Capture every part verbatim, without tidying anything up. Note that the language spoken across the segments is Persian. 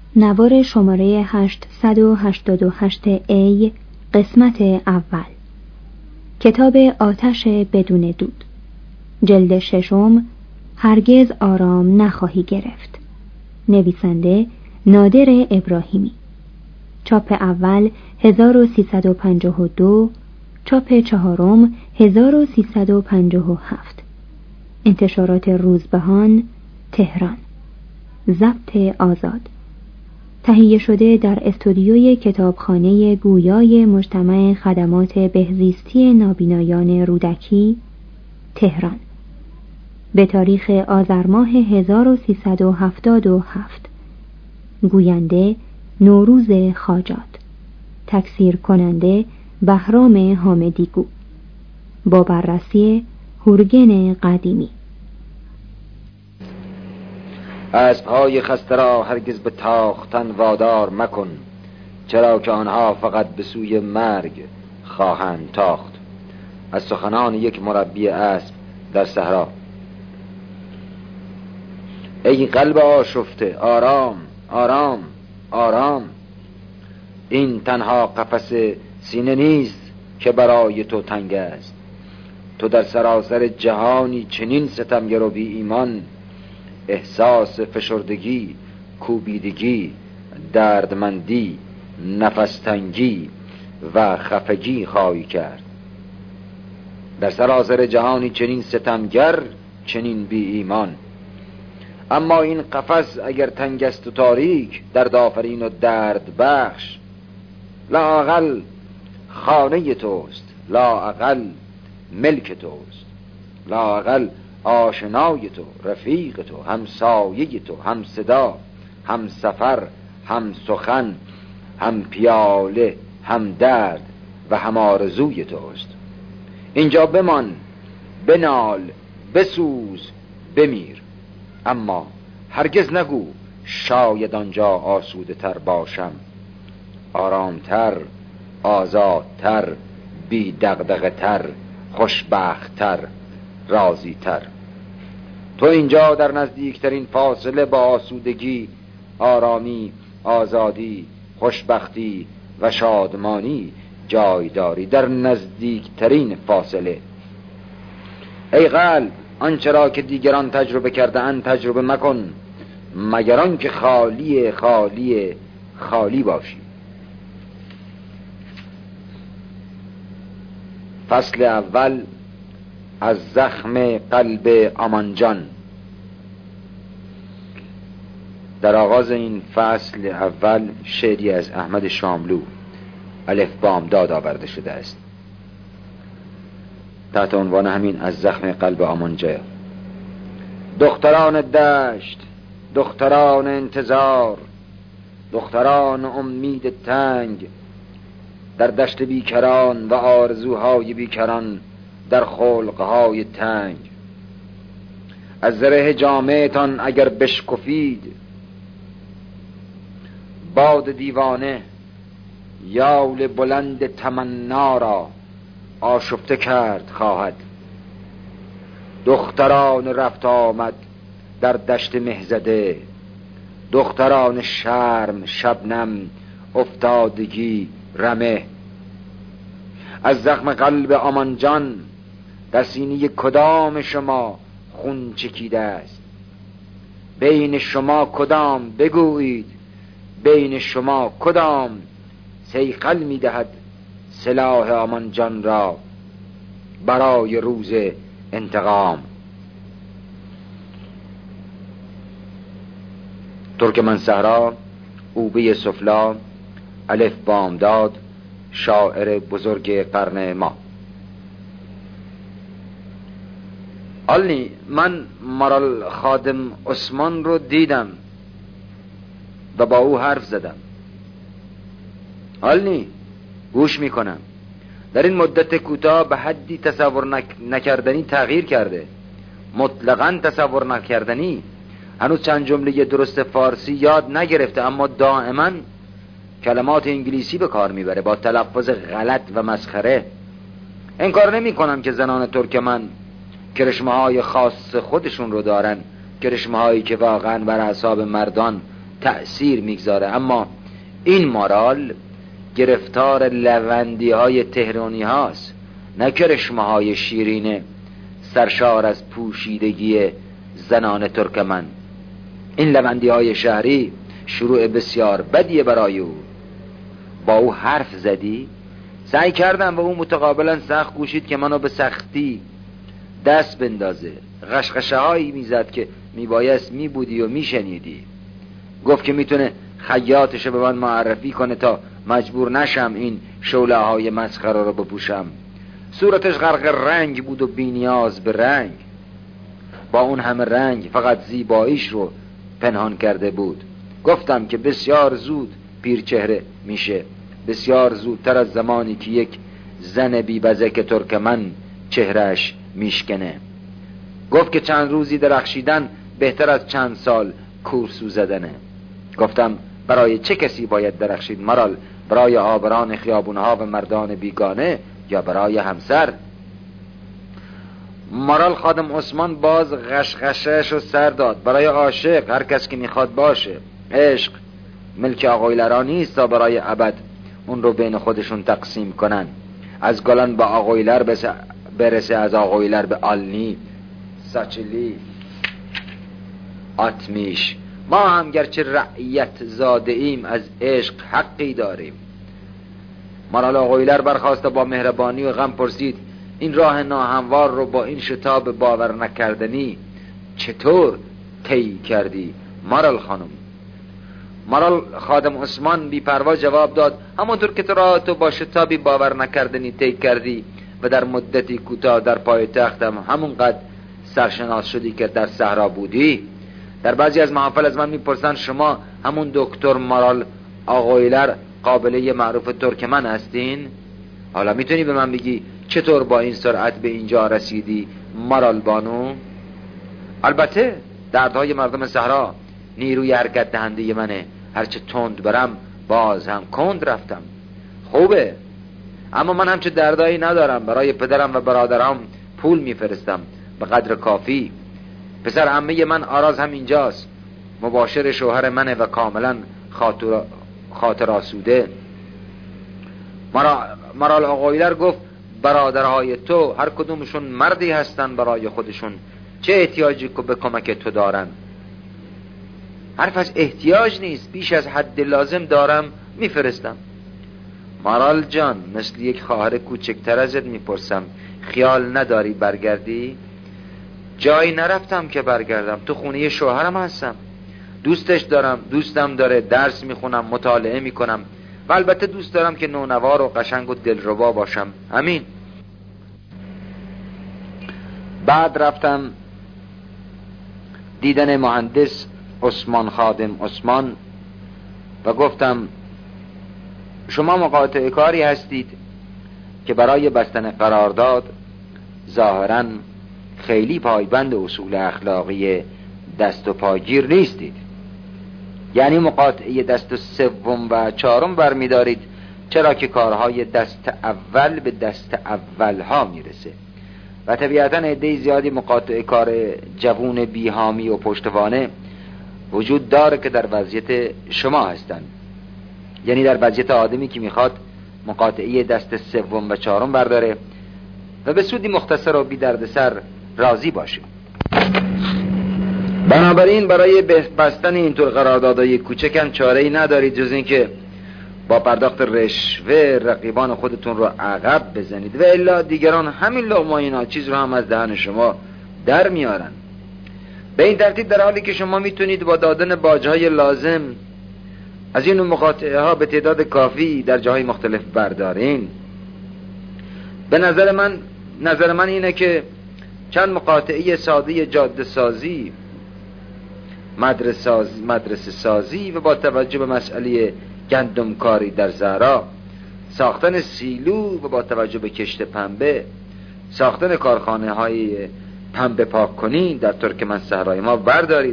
نوار شماره هشتصد و هشتاد و هشت ای قسمت اول. کتاب آتش بدون دود، جلد ششم. هرگز آرام نخواهی گرفت. نویسنده نادر ابراهیمی. چاپ اول هزار و سیصد و پنجاه و دو، چاپ چهارم هزار و سیصد و پنجاه و هفت. انتشارات روزبهان، تهران. ضبط آزاد. تهیه شده در استودیوی کتابخانه گویای مجتمع خدمات بهزیستی نابینایان رودکی، تهران، به تاریخ آذر ماه هزار و سیصد و هفتاد و هفت. گوینده نوروز خاجات. تکثیر کننده بهرام حامدیگو. با بررسی هورگن قدیمی. اسب‌های خسته را هرگز به تاختن وادار مکن، چرا که آنها فقط به سوی مرگ خواهند تاخت. از سخنان یک مربی اسب در صحرا. ای قلب آشفته، آرام آرام آرام. این تنها قفس سینه نیست که برای تو تنگ است. تو در سراسر جهانی چنین ستمگر و بی ایمان احساس فشردگی، کوبیدگی، دردمندی، نفستنگی و خفگی خواهی کرد. در سراسر جهانی چنین ستمگر، چنین بی ایمان. اما این قفس اگر تنگ است و تاریک، درد آفرین و درد بخش، لااقل خانه توست، لااقل ملک توست، لااقل آشنای تو، رفیق تو، همسایه تو، هم صدا، هم سفر، هم سخن، هم پیاله، هم درد و هم آرزوی توست. اینجا بمان، بنال، بسوز، بمیر، اما هرگز نگو شاید آنجا آسوده تر باشم، آرامتر، آزادتر، بی دغدغه تر، خوشبختتر، راضی تر. تو اینجا در نزدیکترین فاصله با آسودگی، آرامی، آزادی، خوشبختی و شادمانی جای داری، در نزدیکترین فاصله. ای قلب، آنچه را که دیگران تجربه کرده اند تجربه مکن، مگر آنکه خالی خالی خالی باشی. فصل اول از زخم قلب آمانجان. در آغاز این فصل اول شعری از احمد شاملو الف بامداد آورده شده است تحت عنوان همین از زخم قلب آمانجان. دختران دشت، دختران انتظار، دختران امید تنگ، در دشت بیکران و آرزوهای بیکران، در خلقهای تنگ. از زره جامعتان اگر بشکفید، باد دیوانه یال بلند تمنا را آشفته کرد خواهد. دختران رفت آمد در دشت مهزده، دختران شرم، شبنم، افتادگی، رمه. از زخم قلب آمانجان در سینه کدام شما خون چکیده است؟ بین شما کدام بگویید، بین شما کدام صیقل می‌دهد سلاح آمانجان را برای روز انتقام؟ ترکمن صحرا، اوبه سفلا، الف بامداد، شاعر بزرگ قرن ما. آلنی، من مرال خادم عثمان رو دیدم و با او حرف زدم. آلنی، گوش میکنم. در این مدت کوتاه به حدی تصور نک... نکردنی تغییر کرده، مطلقاً تصور نکردنی. هنوز چند جمله درست فارسی یاد نگرفته، اما دائما کلمات انگلیسی به کار میبره با تلفظ غلط و مسخره. انکار نمی کنم که زنان ترکمن کرشمه های خاص خودشون رو دارن، کرشمه هایی که واقعا بر اعصاب مردان تأثیر میگذاره. اما این مارال گرفتار لوندی های تهرانی هاست، نه کرشمه های شیرین سرشار از پوشیدگی زنان ترکمن. این لوندی های شهری شروع بسیار بدیه برای او. با او حرف زدی؟ سعی کردم و او متقابلا سخت کوشید که منو به سختی دست بندازه. غشغشه هایی میزد که میبایست میبودی و میشنیدی. گفت که میتونه خیاطشو به من معرفی کنه تا مجبور نشم این شعله های مسخره رو بپوشم. صورتش غرق رنگ بود و بی‌نیاز به رنگ. با اون همه رنگ فقط زیباییش رو پنهان کرده بود. گفتم که بسیار زود پیر چهره میشه، بسیار زودتر از زمانی که یک زن بی بزک ترکمن چهرهش میشکنه. گفت که چند روزی درخشیدن بهتر از چند سال کورسو زدنه. گفتم برای چه کسی باید درخشید مارال؟ برای آبران خیابونها و مردان بیگانه یا برای همسر؟ مارال خادم عثمان باز غشغشش رو سر داد. برای عاشق، هر کس که میخواد باشه. عشق ملک آقایلرا نیست تا برای ابد اون رو بین خودشون تقسیم کنن. از گلان به آقایلر برسه، از آقایلر به آلنی، ساچلی، آتمیش. ما هم گرچه رعیت زاده ایم از عشق حقی داریم. مارال آقایلر برخواست با مهربانی و غم پرسید این راه ناهموار رو با این شتاب باور نکردنی چطور طی کردی مارال خانم؟ مارال خادم عثمان بی پروا جواب داد همونطور که تو راه تو با شتابی باور نکردنی طی کردی و در مدتی کوتاه در پای تختم همونقدر سرشناس شدی که در صحرا بودی. در بعضی از محافل از من میپرسن شما همون دکتر مارال آقایلر قابله معروف ترکمن هستین؟ حالا میتونی به من بگی چطور با این سرعت به اینجا رسیدی مارال بانو؟ البته دردهای مردم صحرا نیروی حرکت دهنده منه. هرچه تند برم باز هم کند رفتم. خوبه، اما من همچه دردایی ندارم. برای پدرم و برادرام پول میفرستم به قدر کافی. پسر عمه من آراز هم اینجاست، مباشر شوهر منه و کاملا خاطر خاطر آسوده. مارال آقایلر گفت برادرهای تو هر کدومشون مردی هستن برای خودشون، چه احتیاجی که به کمک تو دارن؟ حرف از احتیاج نیست، بیش از حد لازم دارم میفرستم. مارال جان، مثل یک خواهر کوچکتر ازت میپرسم، خیال نداری برگردی؟ جایی نرفتم که برگردم، تو خونه شوهرم هستم. دوستش دارم، دوستم داره، درس میخونم، مطالعه میکنم و البته دوست دارم که نونوار و قشنگ و دلربا باشم. همین. بعد رفتم دیدن مهندس عثمان خادم عثمان و گفتم شما مقاطع کاری هستید که برای بستن قرارداد ظاهراً خیلی پایبند اصول اخلاقی دست و پاگیر نیستید. یعنی مقاطعه دست سوم و چهارم برمیدارید، چرا که کارهای دست اول به دست اول ها میرسه و طبیعتاً عده زیادی مقاطعه کار جوون بیهامی و پشتوانه وجود داره که در وضعیت شما هستن. یعنی در وضعیت آدمی که میخواد مقاطعه دست سوم و چهارم برداره و به سودی مختصر و بی دردسر راضی باشه. بنابراین برای بستن اینطور قراردادهای کوچکم چاره‌ای ندارید جز این که با پرداخت رشوه رقیبان خودتون رو عقب بزنید و الا دیگران همین لقمه ناچیز رو هم از دهن شما در میارن. به این ترتیب در حالی که شما میتونید با دادن باجهای لازم از این مقاطعه ها به تعداد کافی در جاهای مختلف بردارین، به نظر من نظر من اینه که چند مقاطعه ساده جاده سازی، مدرسه سازی, مدرسه سازی و با توجه به مسئله گندم کاری در زهرا، ساختن سیلو و با توجه به کشت پنبه، ساختن کارخانه های پنبه پاک کنی در ترکمن صحرای ما بردارید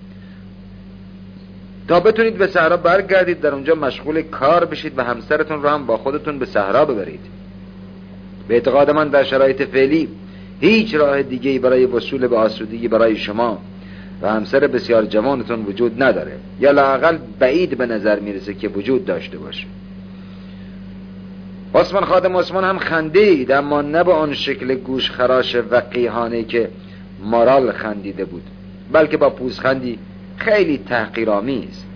تا بتونید به صحرا برگردید، در اونجا مشغول کار بشید و همسرتون رو هم با خودتون به صحرا ببرید. به اعتقاد من در شرایط فعلی هیچ راه دیگه‌ای برای وصول به آسودگی برای شما و همسر بسیار جوانتون وجود نداره، یا لااقل بعید به نظر میرسه که وجود داشته باشه. عثمان خادم عثمان هم خندید، اما نه به آن شکل گوش خراش وقیحانه که مارال خندیده بود، بلکه با پوزخندی خیلی تحقیرآمیز.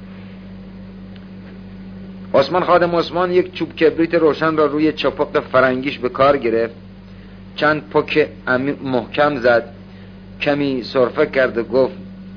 عثمان خادم عثمان یک چوب کبریت روشن را روی چپق فرنگیش به کار گرفت، چند پک محکم زد، کمی سرفه کرد و گفت: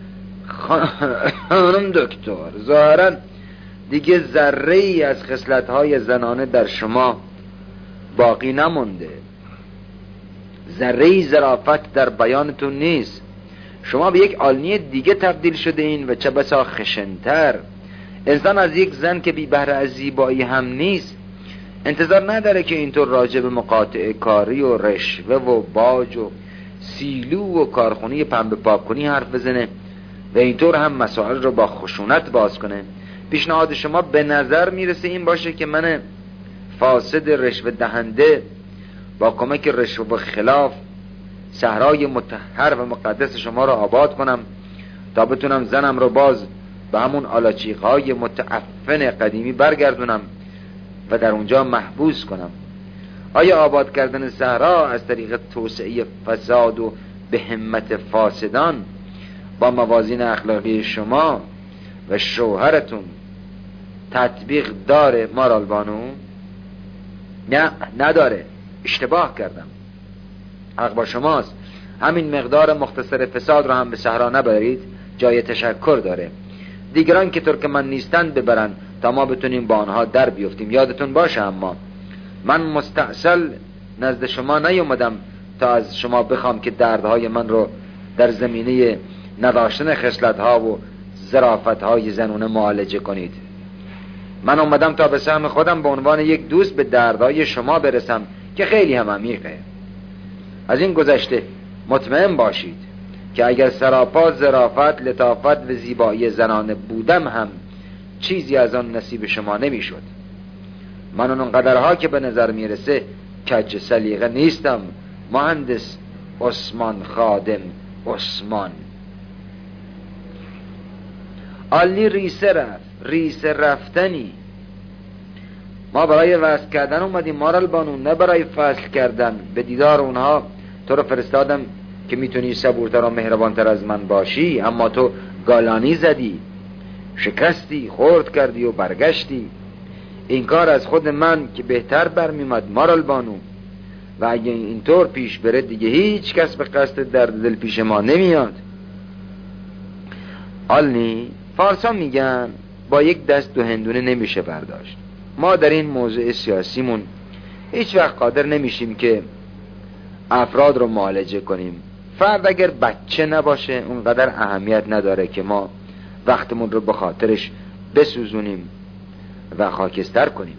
خانم دکتر، ظاهراً دیگه ذره ای از خصلت‌های زنانه در شما باقی نمونده، ذره ای ظرافت در بیانتون نیست. شما به یک آلنی دیگه تبدیل شده این و چه بسا خشن‌تر. انسان از یک زن که بی بهره از زیبایی هم نیست انتظار نداره که اینطور راجع به مقاطع کاری و رشوه و باج و سیلو و کارخونی پنبه پاک کنی حرف بزنه و اینطور هم مسائل رو با خشونت باز کنه. پیشنهاد شما به نظر میرسه این باشه که من فاسد رشوه دهنده با کمک رشوه خلاف صحرای مطهر و مقدس شما رو آباد کنم تا بتونم زنم رو باز به همون آلاچیق‌های متعفن قدیمی برگردونم و در اونجا محبوس کنم. آیا آباد کردن صحرا از طریق توسعه فساد و به همت فاسدان با موازین اخلاقی شما و شوهرتون تطبیق داره مارال بانو؟ نه، نداره. اشتباه کردم. حق با شماست. همین مقدار مختصر فساد رو هم به صحرا نبرید، جای تشکر داره. دیگران که ترکمن نیستند ببرن تا ما بتونیم با آنها در بیفتیم. یادتون باشه اما من مستعسل نزد شما نیومدم تا از شما بخوام که دردهای من رو در زمینه نداشتن خصلت‌ها و ظرافت‌های زنونه معالجه کنید. من اومدم تا به سهم خودم به عنوان یک دوست به دردهای شما برسم که خیلی هم عمیقه. از این گذشته مطمئن باشید که اگر سراپا ظرافت، لطافت و زیبایی زنانه بودم هم چیزی از آن نصیب شما نمیشد. من اونقدرها که به نظر میرسه کج سلیقه نیستم. مهندس عثمان خادم عثمان. علی ریسه رفت، ریسه رفتنی. ما برای وصل کردن اومدیم مارال بانو، نه برای فصل کردن. به دیدار اونها تو رو فرستادم که میتونی صبورتر و مهربانتر از من باشی، اما تو گالانی زدی، شکستی، خورد کردی و برگشتی. این کار از خود من که بهتر برمیمد مارال بانو، و اگه اینطور پیش بره دیگه هیچ کس به قصد درد دل پیش ما نمیاد. آلنی، فارسا میگن با یک دست دو هندونه نمیشه برداشت. ما در این موضوع سیاسیمون هیچ وقت قادر نمیشیم که افراد رو معالجه کنیم. فرد اگر بچه نباشه اونقدر اهمیت نداره که ما وقتمون رو به خاطرش بسوزونیم و خاکستر کنیم.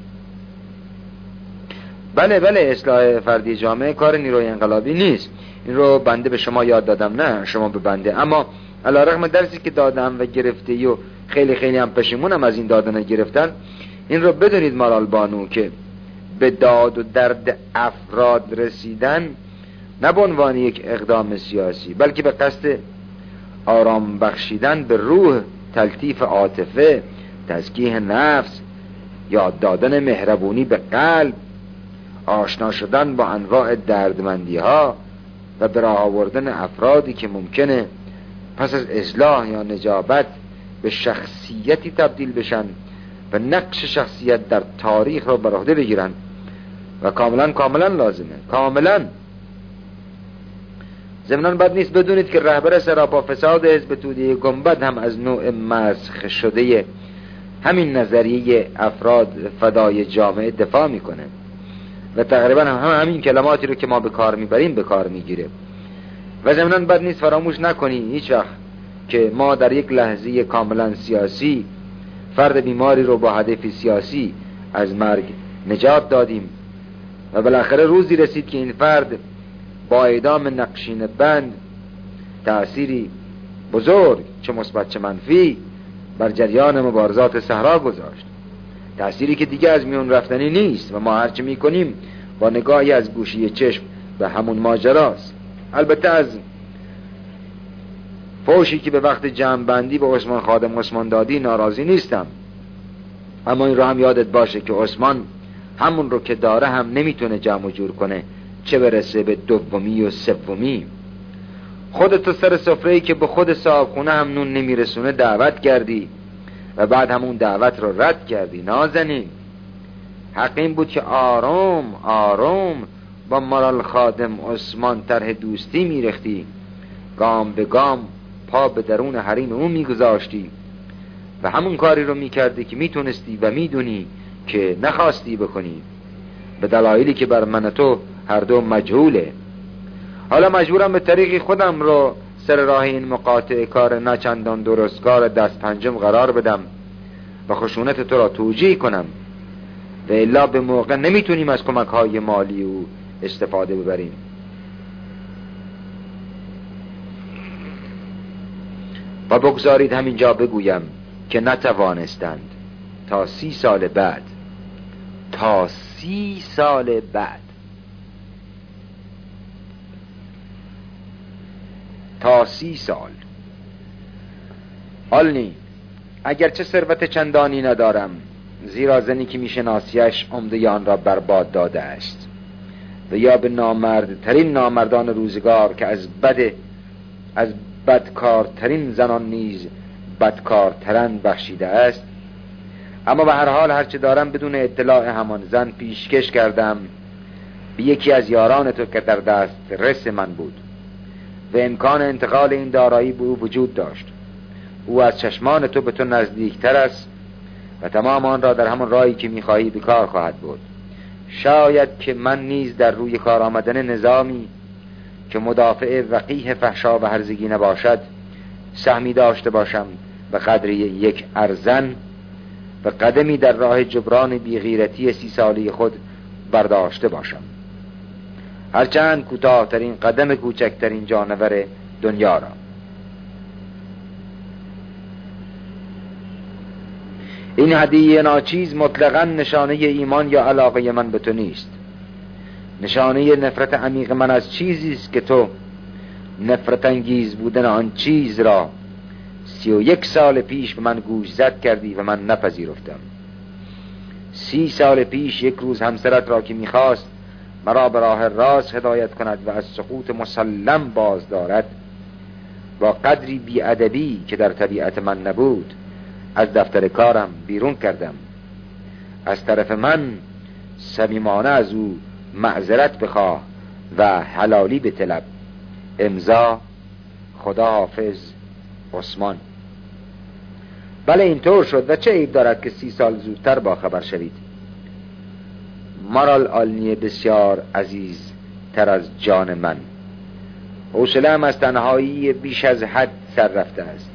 بله بله، اصلاح فردی جامعه کار نیروی انقلابی نیست. این رو بنده به شما یاد دادم، نه شما به بنده. اما علیرغم درسی که دادم و گرفته و خیلی خیلی هم پشیمونم از این دادن گرفتن، این رو بدونید مارال بانو که به داد و درد افراد رسیدن نه به عنوان یک اقدام سیاسی، بلکه به قصد آرام بخشیدن به روح، تلطیف عاطفه، تزکیه نفس، یاد دادن مهربونی به قلب، آشنا شدن با انواع دردمندی ها و به راه آوردن افرادی که ممکنه پس از اصلاح یا نجابت به شخصیتی تبدیل بشن و نقش شخصیت در تاریخ رو بر عهده بگیرن و کاملا کاملا لازمه، کاملا. ضمناً بد نیست بدونید که رهبر سراپا فساد حزب توده گنبد هم از نوع مسخ شده همین نظریه افراد فدای جامعه دفاع میکنه و تقریبا هم همین کلماتی رو که ما به کار میبریم به کار میگیره. و ضمناً بد نیست فراموش نکنی هیچ وقت که ما در یک لحظه کاملا سیاسی فرد بیماری رو با هدف سیاسی از مرگ نجات دادیم و بالاخره روزی رسید که این فرد با اعدام نقشین بند تأثیری بزرگ چه مثبت چه منفی بر جریان مبارزات صحرا گذاشت. تأثیری که دیگه از میون رفتنی نیست و ما هرچه میکنیم با نگاهی از گوشی چشم به همون ماجراست. البته از فوشی که به وقت جمع‌بندی به عثمان خادم عثمان دادی ناراضی نیستم، اما این رو هم یادت باشه که عثمان همون رو که داره هم نمیتونه جمع و جور کنه، چه برسه به دومی و سومی. خودتو سر سفره‌ای که به خود صاحب خونه هم نون نمیرسونه دعوت کردی و بعد همون دعوت رو رد کردی. نازنین، حق این بود که آرام آرام با مرال خادم عثمان طرح دوستی میرختی، گام به گام پا به درون حریم اون میگذاشتی و همون کاری رو میکردی که میتونستی و میدونی که نخواستی بکنی، به دلایلی که بر من تو هر دو مجهوله. حالا مجبورم به طریقی خودم رو سر راه این مقاطع کار نچندان درستگار دست پنجم قرار بدم و خشونت تو را توجیه کنم، و الا به موقع نمیتونیم از کمک های مالی او استفاده ببریم. و بگذارید همینجا بگویم که نتوانستند تا سی سال بعد تا سی سال بعد تا سی سال آلنی، اگرچه ثروت چندانی ندارم، زیرا زنی که میشناسیش عمده آن را برباد داده است و یا به نامردترین نامردان روزگار که از بد از بدکارترین زنان نیز بدکارترن بخشیده است، اما به هر حال هرچه دارم بدون اطلاع همان زن پیشکش کردم به یکی از یاران تو که در دست رس من بود و امکان انتقال این دارایی به او وجود داشت. او از چشمان تو به تو نزدیکتر است و تمام آن را در همان راهی که می‌خواهی به کار خواهد بود. شاید که من نیز در روی کار آمدن نظامی که مدافع وقیح فحشا و هرزگی نباشد سهمی داشته باشم و قدری یک ارزن و قدمی در راه جبران بیغیرتی سی سالی خود برداشته باشم، هرچند کوتاه‌ترین قدم کوچکترین جانور دنیا را. این هدیه ناچیز مطلقاً نشانه ایمان یا علاقه من به تو نیست، نشانه نفرت عمیق من از چیزی است که تو نفرت انگیز بودن آن چیز را سی و یک سال پیش به من گوش زد کردی و من نپذیرفتم. سی سال پیش یک روز همسرت را که میخواست مرا به راه راست هدایت کند و از سقوط مسلم باز دارد، با قدری بی‌ادبی که در طبیعت من نبود از دفتر کارم بیرون کردم. از طرف من صمیمانه از او معذرت بخواه و حلالی به طلب. امضا خدا حافظ عثمان. بله اینطور شد و چه عیب دارد که سی سال زودتر با خبر شوید. مرال آلنی بسیار عزیز تر از جان من، حوصله‌ام از تنهایی بیش از حد سر رفته است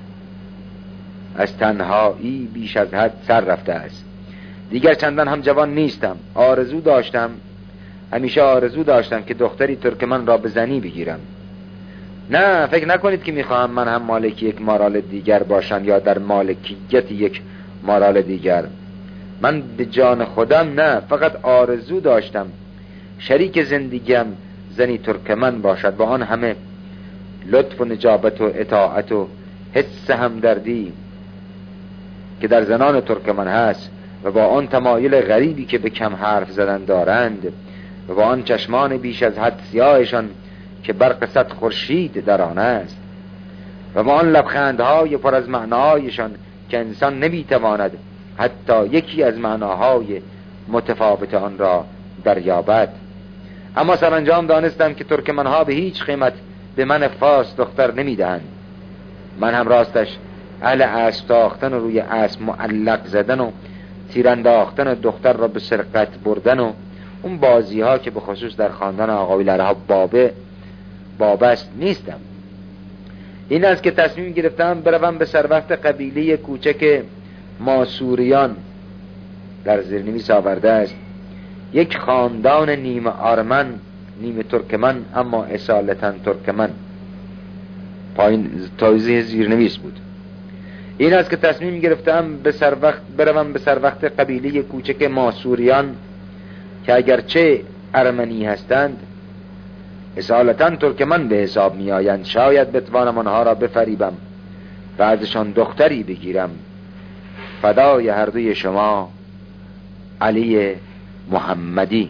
از تنهایی بیش از حد سر رفته است دیگر چندان هم جوان نیستم. آرزو داشتم همیشه آرزو داشتم که دختری ترکمن را به زنی بگیرم. نه فکر نکنید که میخواهم من هم مالک یک مارال دیگر باشم یا در مالکیت یک مارال دیگر. من به جان خودم نه، فقط آرزو داشتم شریک زندگیم زنی ترکمن باشد، با آن همه لطف و نجابت و اطاعت و حس همدردی که در زنان ترکمن هست و با آن تمایل غریبی که به کم حرف زدن دارند و با آن چشمان بیش از حد سیاهشان که برق صد خورشید در آن است و با آن لبخندهای پر از معنایشان که انسان نمیتواند حتی یکی از معناهای متفاوت آن را دریابد. اما سرانجام دانستم که ترکمنها به هیچ قیمت به من فاس دختر نمیدهند. من هم راستش اهل اسب تاختن و روی اسب معلق زدن و تیرانداختن دختر را به سرقت بردن و اون بازی ها که به خصوص در خاندان آقای لرها بابه بابست نیستم. این است که تصمیم گرفتم بروم به سروقت قبیله کوچک ماسوریان، در زیرنویس آورده است یک خاندان نیمه آرمن نیمه ترکمن اما اصالتا ترکمن، پایین توضیح زیرنویس بود. این است که تصمیم گرفتم به سروقت بروم به سروقت قبیله کوچک ماسوریان که اگرچه ارمنی هستند اصالتا ترکمن به حساب می آیند. شاید بتوانم آنها را بفریبم و ازشان دختری بگیرم. فدای هر دوی شما، علی محمدی.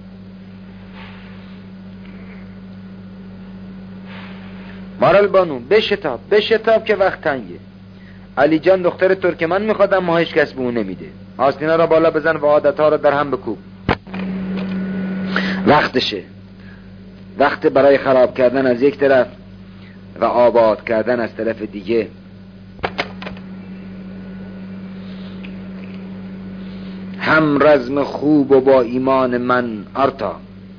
مارال بانو بشتاب بشتاب که وقت تنگه. علی جان دختر ترکمن میخواد اما هیچ کس به اون نمیده. آستینا را بالا بزن و عادتها را در هم بکوب. وقتشه، وقت برای خراب کردن از یک طرف و آباد کردن از طرف دیگه. هم رزم خوب و با ایمان من آرتا،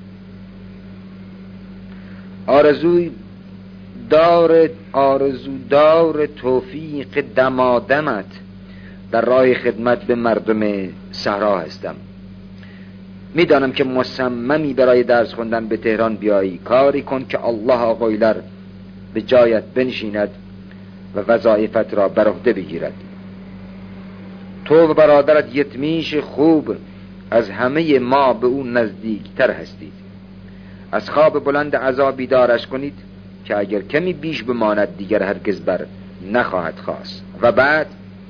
آرزوی دار آرزو دار توفیق دمادمت در راه خدمت به مردم صحرا هستم. میدانم که مصممی برای درس خوندن به تهران بیایی. کاری کن که الله آقایلر به جایت بنشیند و وظایفت را بر عهده بگیرد. تو و برادرت یتمیش خوب از همه ما به او نزدیکتر هستید. از خواب بلند عذاب بیدارش کنید که اگر کمی بیش بماند دیگر هرگز بر نخواهد خواست. و بعد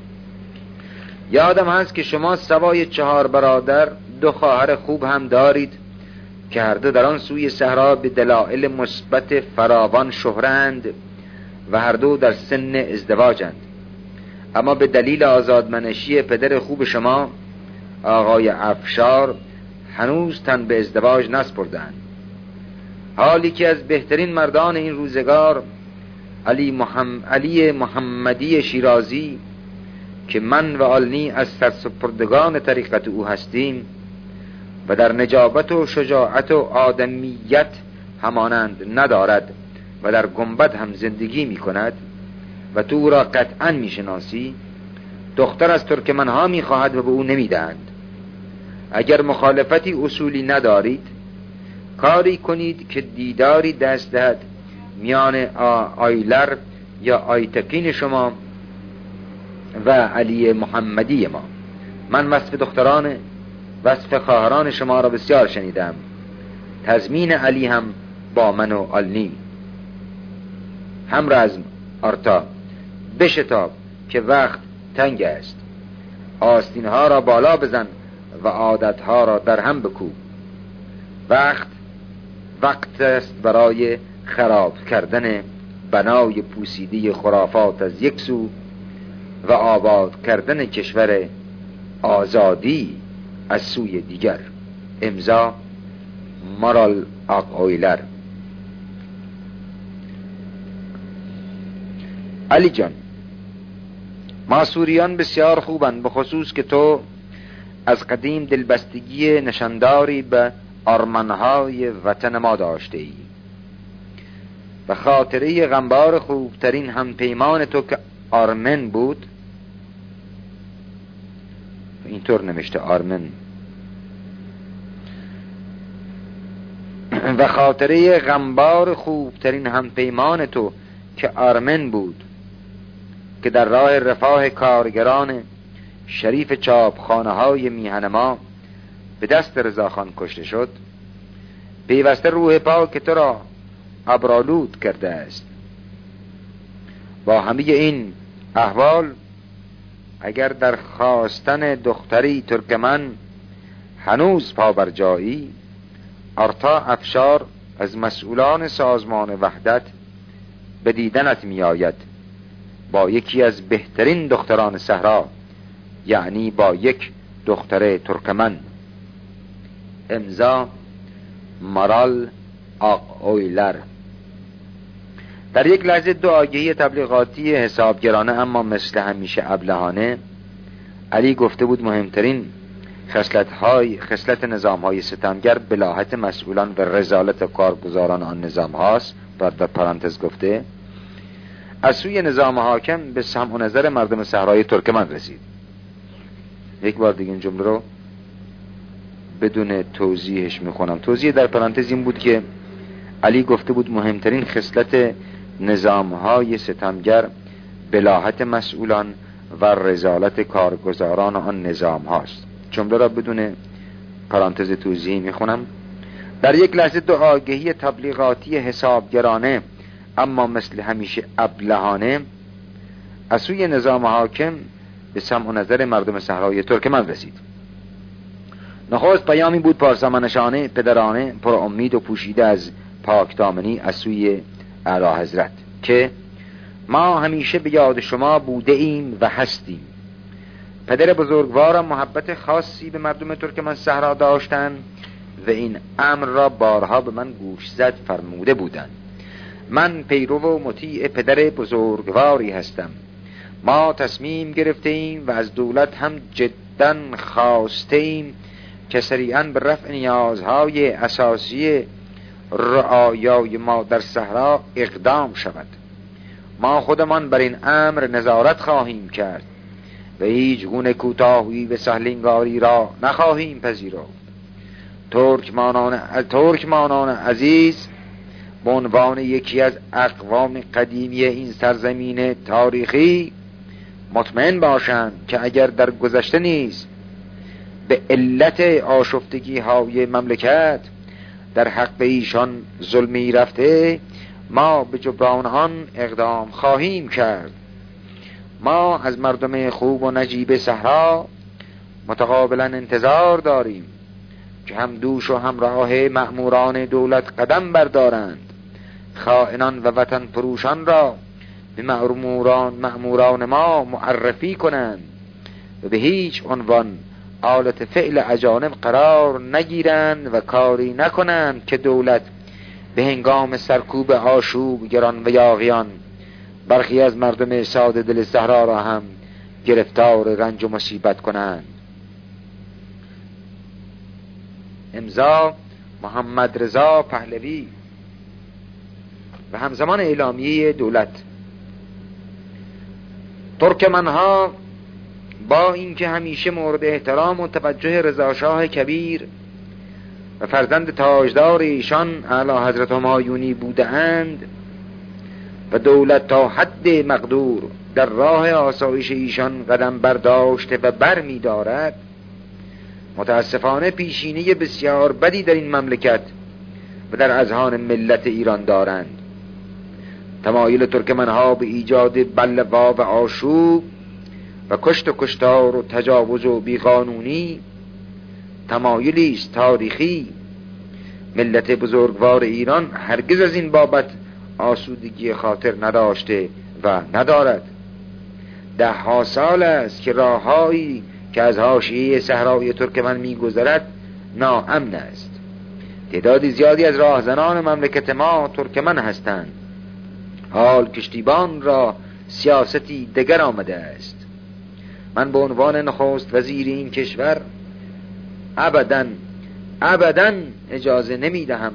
یادم هست که شما سوای چهار برادر دو خواهر خوب هم دارید که هر دو در آن سوی صحرا به دلایل مثبت فراوان شهرند و هر دو در سن ازدواجند، اما به دلیل آزادمنشی پدر خوب شما آقای افشار هنوز تن به ازدواج نسپردند، حالی که از بهترین مردان این روزگار علی, محم... علی محمدی شیرازی که من و آلنی از سرسپردگان طریقت او هستیم و در نجابت و شجاعت و آدمیت همانند ندارد و در گنبد هم زندگی می کند و تو او را قطعا می شناسی، دختر از ترکمنها می خواهد و به او نمی دهند. اگر مخالفتی اصولی ندارید کاری کنید که دیداری دست دهد میان آیلر یا آیتکین شما و علی محمدی ما. من وصف دختران وصف خواهران شما را بسیار شنیدم. تضمین علی هم با من و آلنی. هم رزم آرتا، بشتاب که وقت تنگ است. آستینها را بالا بزن و عادتها را در هم بکوب. وقت وقت است برای خراب کردن بنای پوسیده خرافات از یک سو و آباد کردن کشور آزادی از سوی دیگر. امضا مارال آقایلر. علی جان، ماسوریان بسیار خوبند، به خصوص که تو از قدیم دلبستگی نشانداری به آرمانهای وطن ما داشته ای و خاطره غمبار خوبترین هم پیمان تو که آرمن بود، اینطور نمیشته آرمن، و خاطره غمبار خوبترین هم پیمان تو که آرمن بود که در راه رفاه کارگران شریف چاپخانه های میهن ما به دست رضاخان کشته شد، پیوسته روح پاک تو را ابرآلود کرده است. با همه این احوال اگر در خواستن دختری ترکمن هنوز پا بر جایی، آرتا افشار از مسئولان سازمان وحدت به دیدنت می آید با یکی از بهترین دختران صحرا، یعنی با یک دختر ترکمن. امضا مارال آقایلر. در یک لحظه دو آگهی تبلیغاتی حسابگرانه اما مثل همیشه ابلهانه علی گفته بود مهمترین خصلت‌های خصلت نظام‌های ستمگر بلاهت مسئولان و رذالت کارگزاران آن نظام هاست. در پرانتز گفته از سوی نظام حاکم به سمع و نظر مردم صحرای ترکمن رسید. یک بار دیگه این جمله رو بدون توضیحش میخونم. توضیح در پرانتز این بود که علی گفته بود مهمترین خصلت نظام‌های ستمگر بلاهت مسئولان و رذالت کارگزاران آن نظام هاست. جمله را بدون پرانتز توضیحی میخونم. در یک لحظه دو آگهی تبلیغاتی حسابگرانه اما مثل همیشه ابلهانه از سوی نظام حاکم به سمع و نظر مردم صحرای ترکمن رسید. نخست پیامی بود پارسامنشانه، پدرانه، پر امید و پوشیده از پاکدامنی از سوی اعلی حضرت که ما همیشه به یاد شما بوده ایم و هستیم. پدر بزرگوارم محبت خاصی به مردم ترکمن صحرا داشتند و این امر را بارها به من گوش زد فرموده بودند. من پیرو و مطیع پدر بزرگواری هستم. ما تصمیم گرفته ایم و از دولت هم جداً خواسته ایم که سریعاً به رفع نیازهای اساسی رعایای ما در صحرا اقدام شود. ما خودمان بر این امر نظارت خواهیم کرد و هیچ گونه کوتاهی و سهلنگاری را نخواهیم پذیرفت. ترکمانان ترکمانان عزیز به عنوان یکی از اقوام قدیمی این سرزمین تاریخی مطمئن باشند که اگر در گذشته نیز به علت آشفتگی های مملکت در حق ایشان ظلمی رفته، ما به جبران آن اقدام خواهیم کرد. ما از مردم خوب و نجیب صحرا متقابلا انتظار داریم که هم دوش و همراه مأموران دولت قدم بردارند، خائنان و وطن فروشان را به مأموران مأموران ما معرفی کنند و به هیچ عنوان آلت فعل اجانب قرار نگیرند و کاری نکنند که دولت به هنگام سرکوب آشوب گران و یاغیان برخی از مردم ساده دل صحرا را هم گرفتار رنج و مصیبت کنند. امضا محمد رضا پهلوی و همزمان اعلامیه دولت. ترکمنها با اینکه همیشه مورد احترام و توجه رضاشاه کبیر و فرزند تاجدار ایشان اعلی حضرت همایونی بوده اند و دولت تا حد مقدور در راه آسایش ایشان قدم برداشته و بر می دارد، متاسفانه پیشینه بسیار بدی در این مملکت و در اذهان ملت ایران دارند. تمایل ترکمنها به ایجاد بلوا و آشوب و کشت و کشتار و تجاوز و بیقانونی تمایلی است تاریخی. ملت بزرگوار ایران هرگز از این بابت آسودگی خاطر نداشته و ندارد. ده ها سال است که راههایی که از حاشیه صحرای ترکمن می‌گذرد ناامن است. تعدادی زیادی از راهزنان مملکت ما ترکمن هستند. حال کشتیبان را سیاستی دگر آمده است. من به عنوان نخست وزیر این کشور ابداً ابداً اجازه نمیدهم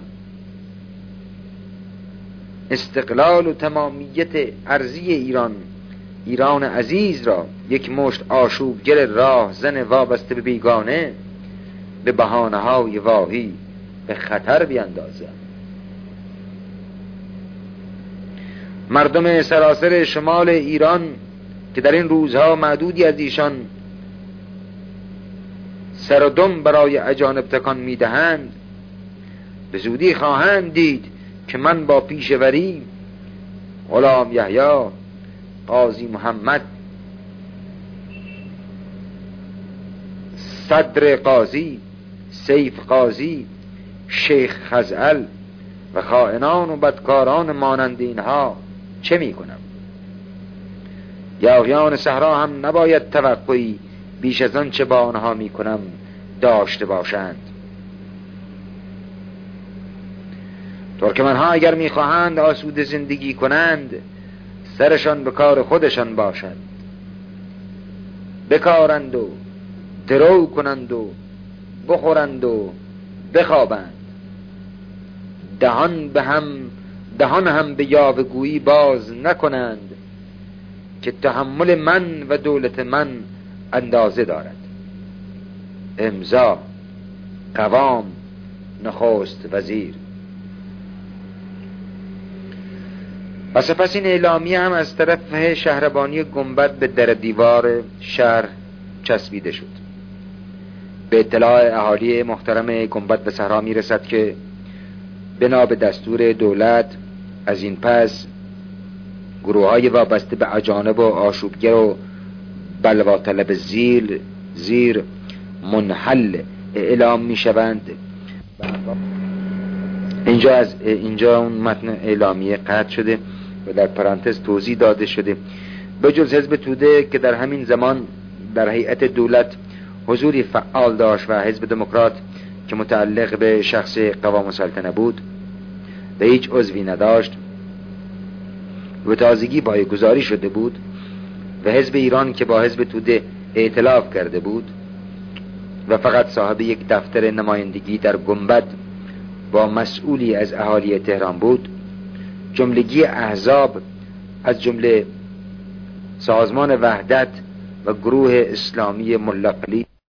استقلال و تمامیت ارضی ایران ایران عزیز را یک مشت آشوبگر راه زن وابسته به بیگانه به بهانه‌های واهی به خطر بیندازم. مردم سراسر شمال ایران که در این روزها معدودی از ایشان سر و دم برای اجانب تکان میدهند، به زودی خواهند دید که من با پیشوری غلام یحیی، قاضی محمد، صدر قاضی، سیف قاضی، شیخ خزعل و خائنان و بدکاران مانند اینها چه می کنم. یاغیان صحرا هم نباید توقعی بیش از آن چه با آنها می کنم داشته باشند. ترکمنها اگر می خواهند آسوده زندگی کنند، سرشان به کار خودشان باشد. بکارند و درو کنند و بخورند و بخوابند. دهان به هم دهان هم به یاوه‌گویی باز نکنند که تحمل من و دولت من اندازه دارد. امضا قوام نخست وزیر. و سپس این اعلامیه هم از طرف شهربانی گنبد به در دیوار شهر چسبیده شد. به اطلاع اهالی محترم گنبد به صحرا می رسد که بنا به دستور دولت از این پس گروه های وابسته به اجانب و آشوبگر و بلوا طلب زیر زیر منحل اعلام می شوند. اینجا از اینجا اون متن اعلامیه قطع شده و در پرانتز توضیح داده شده. به جز حزب توده که در همین زمان در هیئت دولت حضوری فعال داشت و حزب دموکرات که متعلق به شخص قوام السلطنه بود و هیچ عضوی نداشت و تازگی پایه‌گذاری شده بود، و حزب ایران که با حزب توده ائتلاف کرده بود و فقط صاحب یک دفتر نمایندگی در گنبد با مسئولی از اهالی تهران بود، جملگی احزاب از جمله سازمان وحدت و گروه اسلامی ملا علی